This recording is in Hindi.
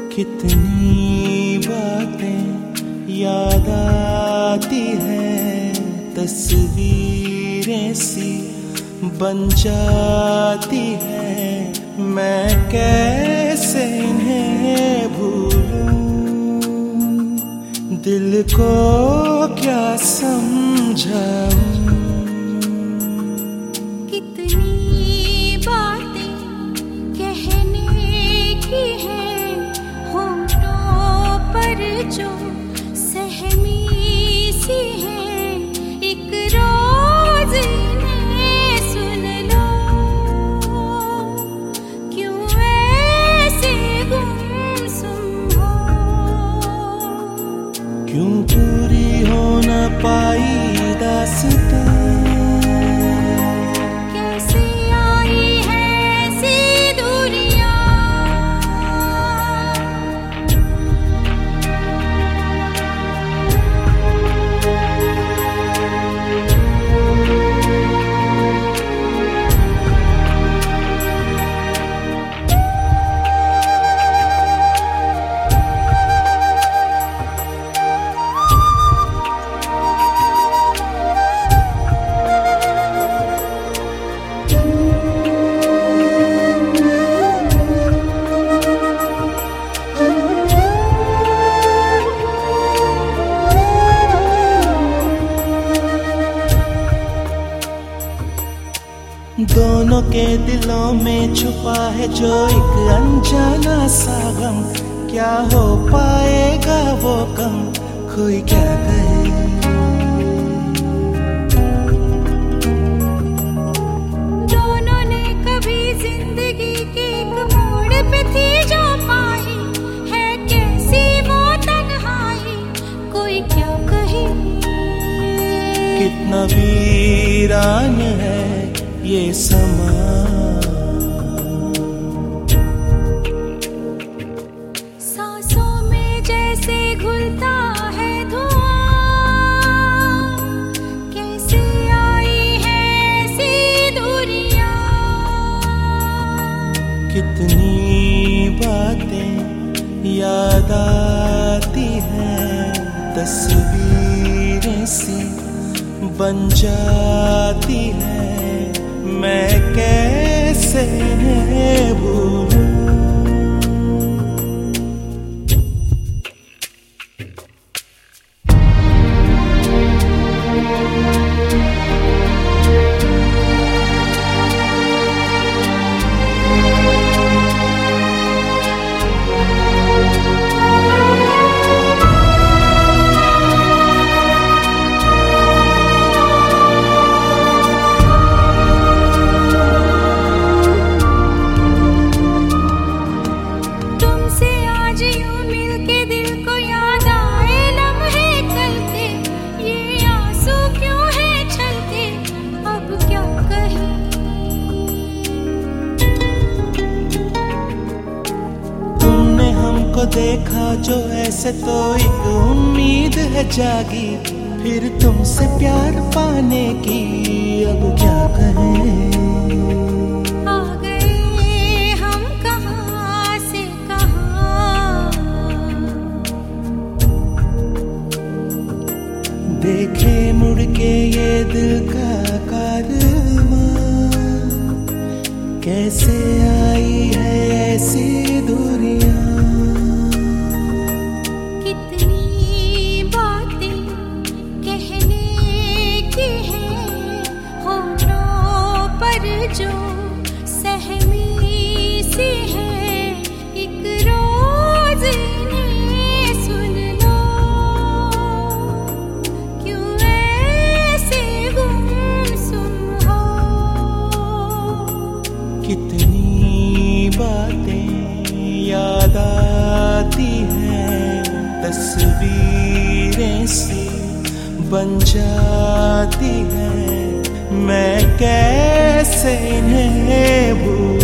कितनी बातें याद आती है, तस्वीरें सी बन जाती है। मैं कैसे इन्हें भूलूं, दिल को क्या समझाऊं। जो सहमी सी है, एक रोज इन्हें सुन लो। क्यों ऐसे गुमसुम हो, क्यों पूरी हो न पाई दास्तां। दोनों के दिलों में छुपा है जो एक अनजाना सा गम। क्या हो पाएगा वो कम, कोई क्या कहे। दोनों ने कभी जिंदगी के एक मोड़ पे थी जो पाई है, कैसी वो तन्हाई, कोई क्या कहे। कितना वीरान है ये समा, सांसों में जैसे घुलता है धुआं। कैसे आई है ऐसी दूरियां, कितनी बातें याद आती हैं, तस्वीरें सी बन जाती है। मैं कैसे इन्हें भूलूं। देखा जो ऐसे तो एक उम्मीद है जागी, फिर तुमसे प्यार पाने की अब क्या कहें। आ गए हम कहां से कहां, देखे मुड़ के ये दिल का कारवां। कैसे आई है ऐसी दूरियां, जो सहमी सी है, एक रोज इन्हें सुन लो। क्यों ऐसे गुमसुम हो, कितनी बातें याद आती हैं, तस्वीरें सी बन जाती हैं। मैं कैसे इन्हें भूलूं।